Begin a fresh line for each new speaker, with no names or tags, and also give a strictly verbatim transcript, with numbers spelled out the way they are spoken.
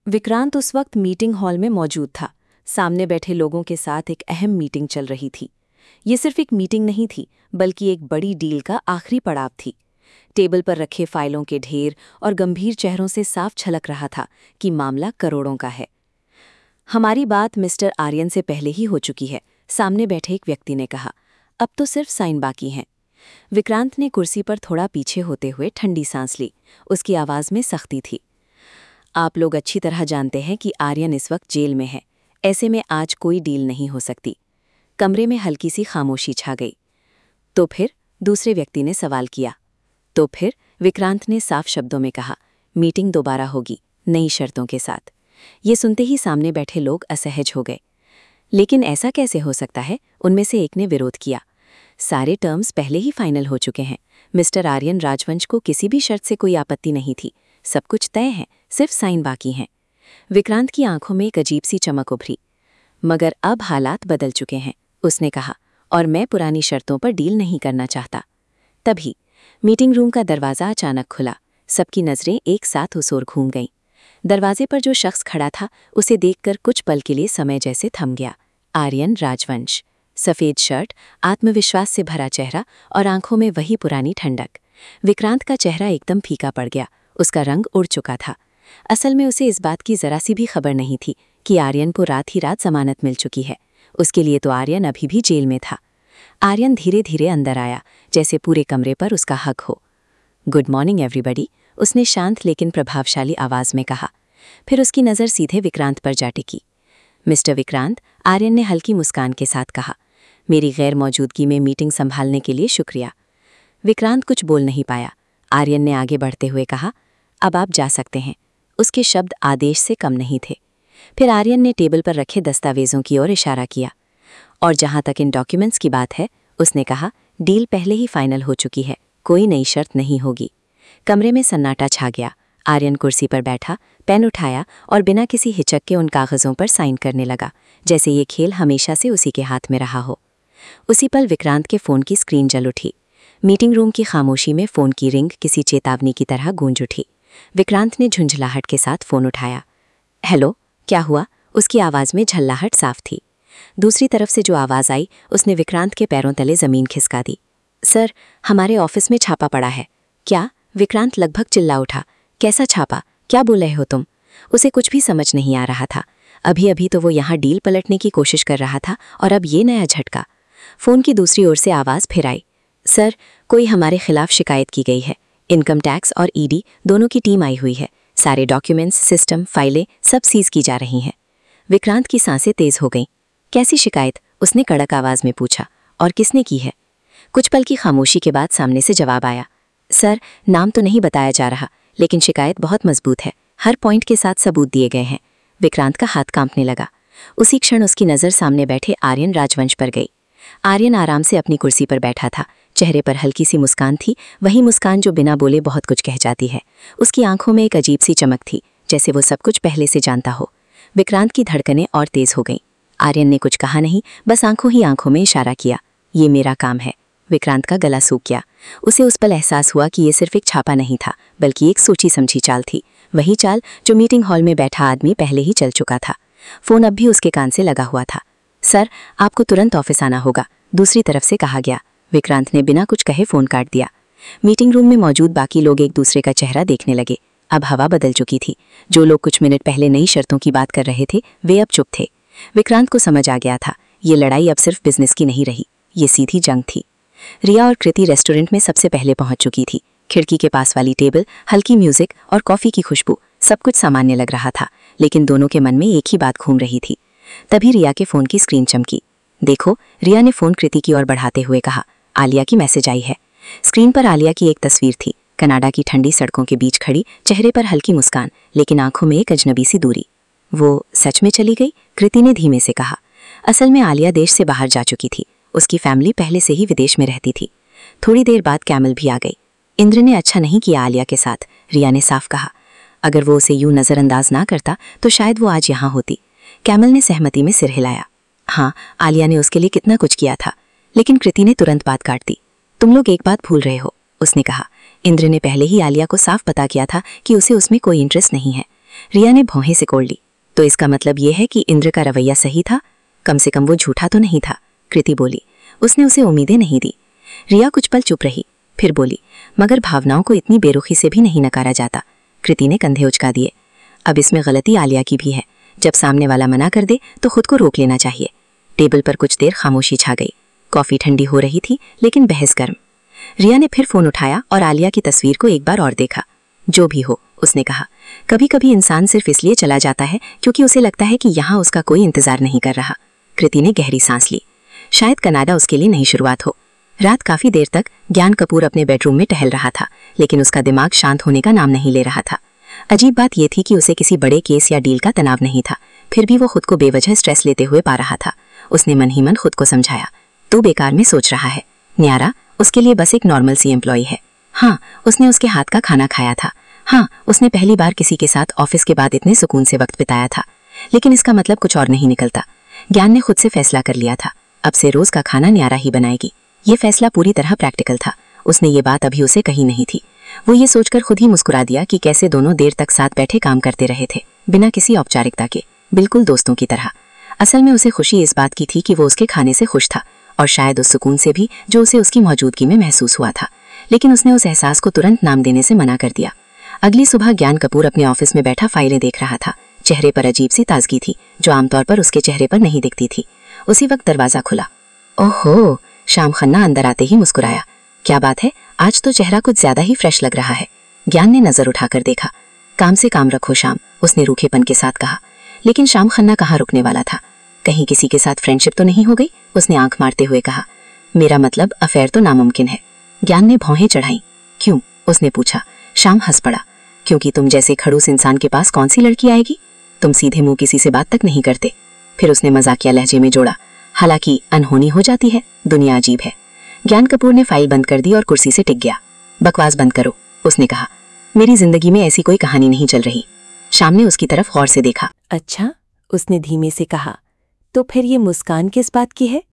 विक्रांत उस वक्त meeting hall में मौजूद था। सामने बैठे लोगों के साथ एक अहम मीटिंग चल रही थी। ये सिर्फ एक मीटिंग नहीं थी, बल्कि एक बड़ी डील का आखिरी पड़ाव थी। टेबल पर रखे फाइलों के ढेर और गंभीर चेहरों से साफ झलक रहा था कि मामला करोड़ों का है। हमारी बात मिस्टर आर्यन से पहले ही हो चुकी है, सामने बैठे एक व्यक्ति ने कहा। अब तो सिर्फ साइन बाकी हैं। विक्रांत ने कुर्सी पर थोड़ा पीछे होते हुए ठंडी सांस ली। उसकी आवाज़ में सख्ती थी। आप लोग अच्छी तरह जानते हैं कि आर्यन इस वक्त जेल में है। ऐसे में आज कोई डील नहीं हो सकती। कमरे में हल्की सी खामोशी छा गई। तो फिर, दूसरे व्यक्ति ने सवाल किया। तो फिर, विक्रांत ने साफ शब्दों में कहा, मीटिंग दोबारा होगी, नई शर्तों के साथ। ये सुनते ही सामने बैठे लोग असहज हो गए। लेकिन ऐसा कैसे हो सकता है? उनमें से एक ने विरोध किया। सारे टर्म्स पहले ही फाइनल हो चुके हैं। मिस्टर आर्यन राजवंश को किसी भी शर्त से कोई आपत्ति नहीं थी। सब कुछ तय है, सिर्फ साइन बाकी हैं। विक्रांत की आंखों में एक अजीब सी चमक उभरी। मगर अब हालात बदल चुके हैं, उसने कहा, और मैं पुरानी शर्तों पर डील नहीं करना चाहता। तभी मीटिंग रूम का दरवाज़ा अचानक खुला। सबकी नज़रें एक साथ उस ओर घूम गईं। दरवाजे पर जो शख्स खड़ा था, उसे देखकर कुछ पल के लिए समय जैसे थम गया। आर्यन राजवंश, सफ़ेद शर्ट, आत्मविश्वास से भरा चेहरा और आंखों में वही पुरानी ठंडक। विक्रांत का चेहरा एकदम फीका पड़ गया। उसका रंग उड़ चुका था। असल में उसे इस बात की जरा सी भी खबर नहीं थी कि आर्यन को रात ही रात जमानत मिल चुकी है। उसके लिए तो आर्यन अभी भी जेल में था। आर्यन धीरे धीरे अंदर आया, जैसे पूरे कमरे पर उसका हक हो। गुड मॉर्निंग एवरीबॉडी, उसने शांत लेकिन प्रभावशाली आवाज़ में कहा। फिर उसकी नज़र सीधे विक्रांत पर जा टिकी। मिस्टर विक्रांत, आर्यन ने हल्की मुस्कान के साथ कहा, मेरी गैर मौजूदगी में मीटिंग संभालने के लिए शुक्रिया। विक्रांत कुछ बोल नहीं पाया। आर्यन ने आगे बढ़ते हुए कहा, अब आप जा सकते हैं। उसके शब्द आदेश से कम नहीं थे। फिर आर्यन ने टेबल पर रखे दस्तावेजों की ओर इशारा किया। और जहां तक इन डॉक्यूमेंट्स की बात है, उसने कहा, डील पहले ही फाइनल हो चुकी है, कोई नई शर्त नहीं होगी। कमरे में सन्नाटा छा गया। आर्यन कुर्सी पर बैठा, पेन उठाया और बिना किसी हिचक के उन कागज़ों पर साइन करने लगा, जैसे ये खेल हमेशा से उसी के हाथ में रहा हो। उसी पल विक्रांत के फ़ोन की स्क्रीन जल उठी। मीटिंग रूम की खामोशी में फ़ोन की रिंग किसी चेतावनी की तरह गूंज उठी। विक्रांत ने झुंझलाहट के साथ फ़ोन उठाया। हेलो, क्या हुआ? उसकी आवाज़ में झल्लाहट साफ थी। दूसरी तरफ से जो आवाज़ आई, उसने विक्रांत के पैरों तले ज़मीन खिसका दी। सर, हमारे ऑफिस में छापा पड़ा है। क्या? विक्रांत लगभग चिल्ला उठा। कैसा छापा? क्या बोल रहे हो तुम? उसे कुछ भी समझ नहीं आ रहा था। अभी अभी तो वो यहाँ डील पलटने की कोशिश कर रहा था, और अब ये नया झटका। फ़ोन की दूसरी ओर से आवाज़ फिर आई। सर, कोई हमारे खिलाफ शिकायत की गई है। इनकम टैक्स और ईडी दोनों की टीम आई हुई है। सारे डॉक्यूमेंट्स, सिस्टम, फाइलें सब सीज की जा रही हैं। विक्रांत की सांसें तेज हो गईं। कैसी शिकायत? उसने कड़क आवाज़ में पूछा। और किसने की है? कुछ पल की खामोशी के बाद सामने से जवाब आया। सर, नाम तो नहीं बताया जा रहा, लेकिन शिकायत बहुत मजबूत है। हर पॉइंट के साथ सबूत दिए गए हैं। विक्रांत का हाथ कांपने लगा। उसी क्षण उसकी नज़र सामने बैठे आर्यन राजवंश पर गई। आर्यन आराम से अपनी कुर्सी पर बैठा था। चेहरे पर हल्की सी मुस्कान थी, वही मुस्कान जो बिना बोले बहुत कुछ कह जाती है। उसकी आंखों में एक अजीब सी चमक थी, जैसे वो सब कुछ पहले से जानता हो। विक्रांत की धड़कनें और तेज हो गईं। आर्यन ने कुछ कहा नहीं, बस आंखों ही आंखों में इशारा किया। ये मेरा काम है। विक्रांत का गला सूख गया। उसे उस पल एहसास हुआ कि ये सिर्फ एक छापा नहीं था, बल्कि एक सोची समझी चाल थी। वही चाल जो मीटिंग हॉल में बैठा आदमी पहले ही चल चुका था। फ़ोन अब भी उसके कान से लगा हुआ था। सर, आपको तुरंत ऑफिस आना होगा, दूसरी तरफ से कहा गया। विक्रांत ने बिना कुछ कहे फ़ोन काट दिया। मीटिंग रूम में मौजूद बाकी लोग एक दूसरे का चेहरा देखने लगे। अब हवा बदल चुकी थी। जो लोग कुछ मिनट पहले नई शर्तों की बात कर रहे थे, वे अब चुप थे। विक्रांत को समझ आ गया था, ये लड़ाई अब सिर्फ बिजनेस की नहीं रही, ये सीधी जंग थी। रिया और कृति रेस्टोरेंट में सबसे पहले पहुंच चुकी थी। खिड़की के पास वाली टेबल, हल्की म्यूजिक और कॉफ़ी की खुशबू, सब कुछ सामान्य लग रहा था, लेकिन दोनों के मन में एक ही बात घूम रही थी। तभी रिया के फ़ोन की स्क्रीन चमकी। देखो, रिया ने फ़ोन कृति की ओर बढ़ाते हुए कहा, आलिया की मैसेज आई है। स्क्रीन पर आलिया की एक तस्वीर थी, कनाडा की ठंडी सड़कों के बीच खड़ी, चेहरे पर हल्की मुस्कान, लेकिन आंखों में एक अजनबी सी दूरी। वो सच में चली गई? कृति ने धीमे से कहा। असल में आलिया देश से बाहर जा चुकी थी। उसकी फैमिली पहले से ही विदेश में रहती थी। थोड़ी देर बाद कैमल भी आ गई। इंद्र ने अच्छा नहीं किया आलिया के साथ, रिया ने साफ कहा। अगर वो उसे यूं नज़रअंदाज ना करता तो शायद वो आज यहाँ होती। कैमल ने सहमति में सिर हिलाया। हाँ, आलिया ने उसके लिए कितना कुछ किया था। लेकिन कृति ने तुरंत बात काट दी। तुम लोग एक बात भूल रहे हो, उसने कहा। इंद्र ने पहले ही आलिया को साफ पता किया था कि उसे उसमें कोई इंटरेस्ट नहीं है। रिया ने भौहें सिकोड़ ली। तो इसका मतलब ये है कि इंद्र का रवैया सही था, कम से कम वो झूठा तो नहीं था, कृति बोली। उसने उसे उम्मीदें नहीं दी। रिया कुछ पल चुप रही, फिर बोली, मगर भावनाओं को इतनी बेरुखी से भी नहीं नकारा जाता। कृति ने कंधे उचका दिए। अब इसमें गलती आलिया की भी है। जब सामने वाला मना कर दे तो खुद को रोक लेना चाहिए। टेबल पर कुछ देर खामोशी छा गई। कॉफी ठंडी हो रही थी, लेकिन बहस गर्म। रिया ने फिर फोन उठाया और आलिया की तस्वीर को एक बार और देखा। जो भी हो, उसने कहा, कभी कभी इंसान सिर्फ इसलिए चला जाता है क्योंकि उसे लगता है कि यहाँ उसका कोई इंतजार नहीं कर रहा। कृति ने गहरी सांस ली। शायद कनाडा उसके लिए नई शुरुआत हो। रात काफी देर तक ज्ञान कपूर अपने बेडरूम में टहल रहा था, लेकिन उसका दिमाग शांत होने का नाम नहीं ले रहा था। अजीब बात यह थी कि उसे किसी बड़े केस या डील का तनाव नहीं था, फिर भी वो खुद को बेवजह स्ट्रेस लेते हुए पा रहा था। उसने मन ही मन खुद को समझाया, तू बेकार में सोच रहा है, न्यारा उसके लिए बस एक नॉर्मल सी एम्प्लॉय है। हाँ, उसने उसके हाथ का खाना खाया था। हाँ, उसने पहली बार किसी के साथ ऑफिस के बाद इतने सुकून से वक्त बिताया था। लेकिन इसका मतलब कुछ और नहीं निकलता। ज्ञान ने खुद से फैसला कर लिया था, अब से रोज का खाना न्यारा ही बनाएगी। ये फैसला पूरी तरह प्रैक्टिकल था। उसने ये बात अभी उसे कही नहीं थी। वो ये सोचकर खुद ही मुस्कुरा दिया कि कैसे दोनों देर तक साथ बैठे काम करते रहे थे, बिना किसी औपचारिकता के, बिल्कुल दोस्तों की तरह। असल में उसे खुशी इस बात की थी कि वो उसके खाने से खुश था, और शायद उस सुकून से भी जो उसे उसकी मौजूदगी में महसूस हुआ था। लेकिन उसने उस एहसास को तुरंत नाम देने से मना कर दिया। अगली सुबह ज्ञान कपूर अपने ऑफिस में बैठा फाइलें देख रहा था। चेहरे पर अजीब सी ताजगी थी, जो आमतौर पर उसके चेहरे पर नहीं दिखती थी। उसी वक्त दरवाजा खुला। ओहो, श्याम खन्ना अंदर आते ही मुस्कुराया। क्या बात है, आज तो चेहरा कुछ ज्यादा ही फ्रेश लग रहा है। ज्ञान ने नजर उठाकर देखा। काम से काम रखो श्याम, उसने रूखेपन के साथ कहा। लेकिन श्याम खन्ना कहाँ रुकने वाला था। कहीं किसी के साथ फ्रेंडशिप तो नहीं हो गई, उसने आंख मारते हुए कहा। मेरा मतलब अफेयर तो नामुमकिन है। ज्ञान ने भौहें चढ़ाई। क्यों, उसने पूछा। श्याम हंस पड़ा। क्योंकि तुम जैसे खड़ूस इंसान के पास कौन सी लड़की आएगी? तुम सीधे मुंह किसी से बात तक नहीं करते। फिर उसने मजाकिया लहजे में जोड़ा, हालांकि अनहोनी हो जाती है, दुनिया अजीब है। ज्ञान कपूर ने फाइल बंद कर दी और कुर्सी से टिक गया। बकवास बंद करो, उसने कहा। मेरी जिंदगी में ऐसी कोई कहानी नहीं चल रही। श्याम ने उसकी तरफ गौर से देखा।
अच्छा, उसने धीमे से कहा, तो फिर ये मुस्कान किस बात की है?